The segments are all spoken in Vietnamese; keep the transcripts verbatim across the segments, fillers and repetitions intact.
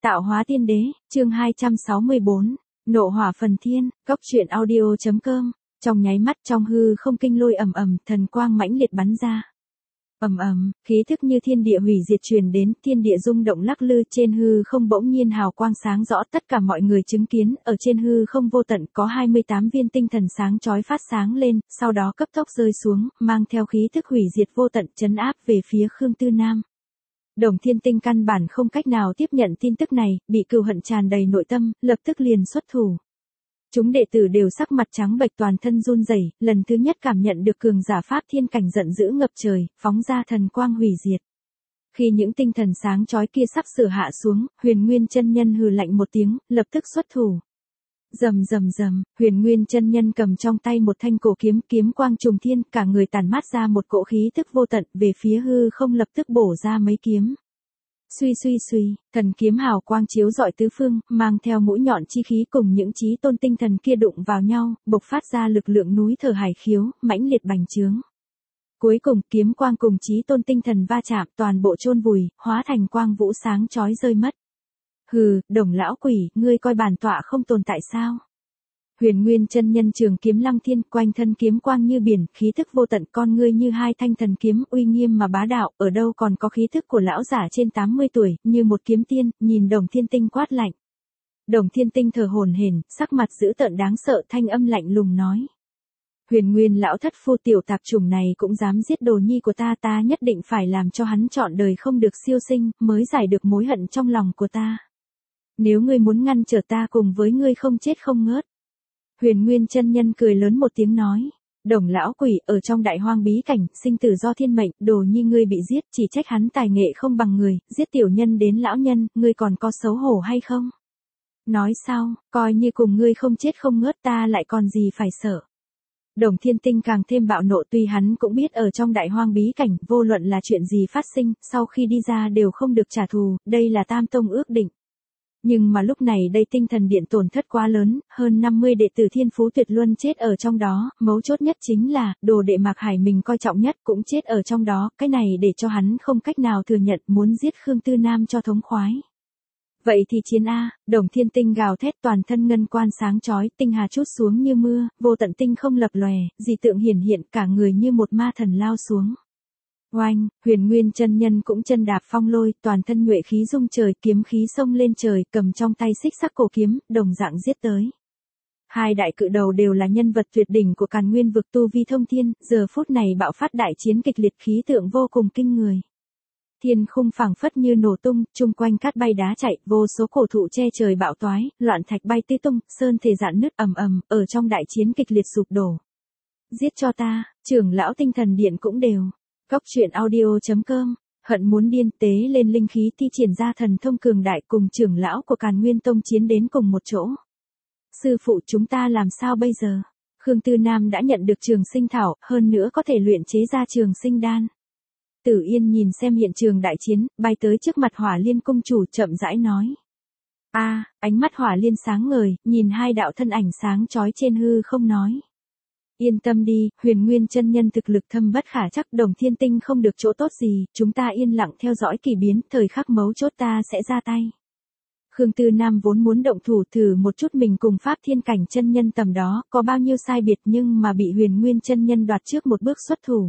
Tạo hóa tiên đế, chương hai trăm sáu mươi bốn, nộ hỏa phần thiên, cốc truyện audio.com, trong nháy mắt trong hư không kinh lôi ầm ầm, thần quang mãnh liệt bắn ra. Ầm ầm, khí thức như thiên địa hủy diệt truyền đến, thiên địa rung động lắc lư, trên hư không bỗng nhiên hào quang sáng rõ, tất cả mọi người chứng kiến, ở trên hư không vô tận có hai mươi tám viên tinh thần sáng chói phát sáng lên, sau đó cấp tốc rơi xuống, mang theo khí thức hủy diệt vô tận trấn áp về phía Khương Tư Nam. Đồng Thiên Tinh căn bản không cách nào tiếp nhận tin tức này, bị cừu hận tràn đầy nội tâm, lập tức liền xuất thủ. Chúng đệ tử đều sắc mặt trắng bệch, toàn thân run rẩy, lần thứ nhất cảm nhận được cường giả pháp thiên cảnh giận dữ ngập trời, phóng ra thần quang hủy diệt. Khi những tinh thần sáng chói kia sắp sửa hạ xuống, Huyền Nguyên chân nhân hừ lạnh một tiếng, lập tức xuất thủ. Rầm rầm rầm, Huyền Nguyên chân nhân cầm trong tay một thanh cổ kiếm, kiếm quang trùng thiên, cả người tản mát ra một cỗ khí tức vô tận, về phía hư không lập tức bổ ra mấy kiếm. Suy suy suy, thần kiếm hào quang chiếu rọi tứ phương, mang theo mũi nhọn chi khí cùng những chí tôn tinh thần kia đụng vào nhau, bộc phát ra lực lượng núi thở hải khiếu, mãnh liệt bành trướng. Cuối cùng, kiếm quang cùng chí tôn tinh thần va chạm, toàn bộ chôn vùi, hóa thành quang vũ sáng chói rơi mất. Hừ, Đồng lão quỷ, ngươi coi bản tọa không tồn tại sao? Huyền Nguyên chân nhân trường kiếm lăng thiên, quanh thân kiếm quang như biển, khí thức vô tận, con ngươi như hai thanh thần kiếm, uy nghiêm mà bá đạo, ở đâu còn có khí thức của lão giả trên tám mươi tuổi, như một kiếm tiên, nhìn Đồng Thiên Tinh quát lạnh. Đồng Thiên Tinh thở hổn hển, sắc mặt dữ tợn đáng sợ, thanh âm lạnh lùng nói: Huyền Nguyên lão thất phu tiểu tạp chủng này cũng dám giết đồ nhi của ta, ta nhất định phải làm cho hắn trọn đời không được siêu sinh, mới giải được mối hận trong lòng của ta. Nếu ngươi muốn ngăn trở ta cùng với ngươi không chết không ngớt. Huyền Nguyên chân nhân cười lớn một tiếng nói: Đồng lão quỷ, ở trong đại hoang bí cảnh, sinh tử do thiên mệnh, đồ nhi ngươi bị giết, chỉ trách hắn tài nghệ không bằng người, giết tiểu nhân đến lão nhân, ngươi còn có xấu hổ hay không? Nói sao, coi như cùng ngươi không chết không ngớt, ta lại còn gì phải sợ. Đồng Thiên Tinh càng thêm bạo nộ, tuy hắn cũng biết ở trong đại hoang bí cảnh, vô luận là chuyện gì phát sinh, sau khi đi ra đều không được trả thù, đây là Tam Tông ước định. Nhưng mà lúc này đây tinh thần điện tổn thất quá lớn, hơn năm mươi đệ tử thiên phú tuyệt luân chết ở trong đó, mấu chốt nhất chính là, đồ đệ Mạc Hải mình coi trọng nhất cũng chết ở trong đó, cái này để cho hắn không cách nào thừa nhận, muốn giết Khương Tư Nam cho thống khoái. Vậy thì chiến a, Đồng Thiên Tinh gào thét, toàn thân ngân quan sáng chói, tinh hà trút xuống như mưa, vô tận tinh không lập lòe, dị tượng hiển hiện, cả người như một ma thần lao xuống. Oanh, Huyền Nguyên chân nhân cũng chân đạp phong lôi, toàn thân nhuệ khí rung trời, kiếm khí xông lên trời, cầm trong tay xích sắc cổ kiếm, đồng dạng giết tới. Hai đại cự đầu đều là nhân vật tuyệt đỉnh của Càn Nguyên vực, tu vi thông thiên, giờ phút này bạo phát đại chiến kịch liệt, khí tượng vô cùng kinh người. Thiên khung phảng phất như nổ tung, chung quanh cát bay đá chạy, vô số cổ thụ che trời bạo toái, loạn thạch bay tứ tung, sơn thể rạn nứt ầm ầm, ở trong đại chiến kịch liệt sụp đổ. Giết cho ta, trưởng lão tinh thần điện cũng đều. Cốc truyện audio.com, hận muốn điên, tế lên linh khí thi triển ra thần thông cường đại, cùng trưởng lão của Càn Nguyên Tông chiến đến cùng một chỗ. Sư phụ, chúng ta làm sao bây giờ? Khương Tư Nam đã nhận được trường sinh thảo, hơn nữa có thể luyện chế ra trường sinh đan. Tử Yên nhìn xem hiện trường đại chiến, bay tới trước mặt Hỏa Liên cung chủ, chậm rãi nói. A, ánh mắt Hỏa Liên sáng ngời, nhìn hai đạo thân ảnh sáng chói trên hư không nói. Yên tâm đi, Huyền Nguyên chân nhân thực lực thâm bất khả trắc, Đồng Thiên Tinh không được chỗ tốt gì, chúng ta yên lặng theo dõi kỳ biến, thời khắc mấu chốt ta sẽ ra tay. Khương Tư Nam vốn muốn động thủ thử một chút mình cùng Pháp Thiên cảnh chân nhân tầm đó, có bao nhiêu sai biệt, nhưng mà bị Huyền Nguyên chân nhân đoạt trước một bước xuất thủ.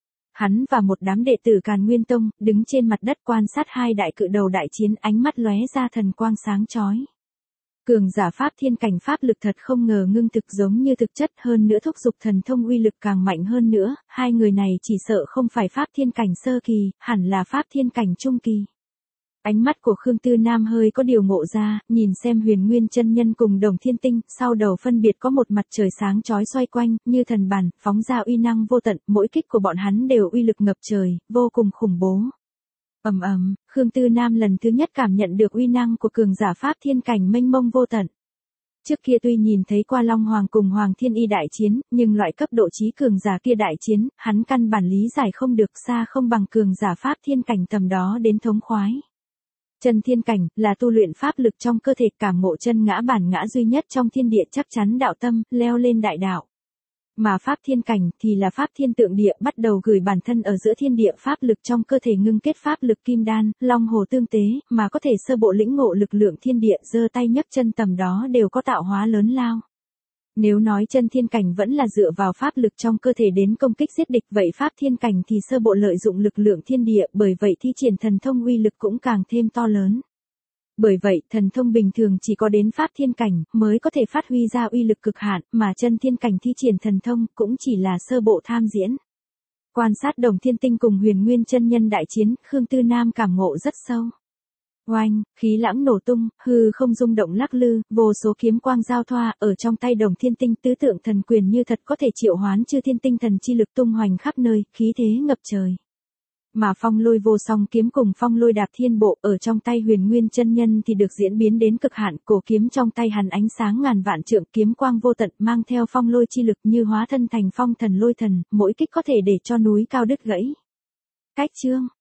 Hắn và một đám đệ tử Càn Nguyên Tông, đứng trên mặt đất quan sát hai đại cự đầu đại chiến, ánh mắt lóe ra thần quang sáng chói. Cường giả Pháp Thiên cảnh pháp lực thật không ngờ ngưng thực giống như thực chất, hơn nữa thúc dục thần thông uy lực càng mạnh hơn nữa, hai người này chỉ sợ không phải Pháp Thiên cảnh sơ kỳ, hẳn là Pháp Thiên cảnh trung kỳ. Ánh mắt của Khương Tư Nam hơi có điều ngộ ra, nhìn xem Huyền Nguyên chân nhân cùng Đồng Thiên Tinh, sau đầu phân biệt có một mặt trời sáng chói xoay quanh, như thần bản, phóng ra uy năng vô tận, mỗi kích của bọn hắn đều uy lực ngập trời, vô cùng khủng bố. Ầm ầm, Khương Tư Nam lần thứ nhất cảm nhận được uy năng của cường giả Pháp Thiên cảnh mênh mông vô tận. Trước kia tuy nhìn thấy qua Long Hoàng cùng Hoàng Thiên Y đại chiến, nhưng loại cấp độ trí cường giả kia đại chiến, hắn căn bản lý giải không được, xa không bằng cường giả Pháp Thiên cảnh tầm đó đến thống khoái. Chân thiên cảnh là tu luyện pháp lực trong cơ thể, cảm ngộ chân ngã bản ngã duy nhất trong thiên địa, chắc chắn đạo tâm, leo lên đại đạo. Mà pháp thiên cảnh thì là pháp thiên tượng địa bắt đầu gửi bản thân ở giữa thiên địa pháp lực trong cơ thể ngưng kết pháp lực kim đan, long hồ tương tế, mà có thể sơ bộ lĩnh ngộ lực lượng thiên địa giơ tay nhấc chân tầm đó đều có tạo hóa lớn lao. Nếu nói chân thiên cảnh vẫn là dựa vào pháp lực trong cơ thể đến công kích giết địch, vậy pháp thiên cảnh thì sơ bộ lợi dụng lực lượng thiên địa, bởi vậy thi triển thần thông uy lực cũng càng thêm to lớn. Bởi vậy, thần thông bình thường chỉ có đến pháp thiên cảnh mới có thể phát huy ra uy lực cực hạn, mà chân thiên cảnh thi triển thần thông cũng chỉ là sơ bộ tham diễn. Quan sát Đồng Thiên Tinh cùng Huyền Nguyên chân nhân đại chiến, Khương Tư Nam cảm ngộ rất sâu. Oanh, khí lãng nổ tung, hư không rung động lắc lư, vô số kiếm quang giao thoa, ở trong tay Đồng Thiên Tinh tứ tượng thần quyền như thật có thể triệu hoán chư thiên tinh thần chi lực tung hoành khắp nơi, khí thế ngập trời. Mà phong lôi vô song kiếm cùng phong lôi đạp thiên bộ ở trong tay Huyền Nguyên chân nhân thì được diễn biến đến cực hạn, cổ kiếm trong tay hắn ánh sáng ngàn vạn trượng, kiếm quang vô tận mang theo phong lôi chi lực như hóa thân thành phong thần lôi thần, mỗi kích có thể để cho núi cao đứt gãy. Cách chương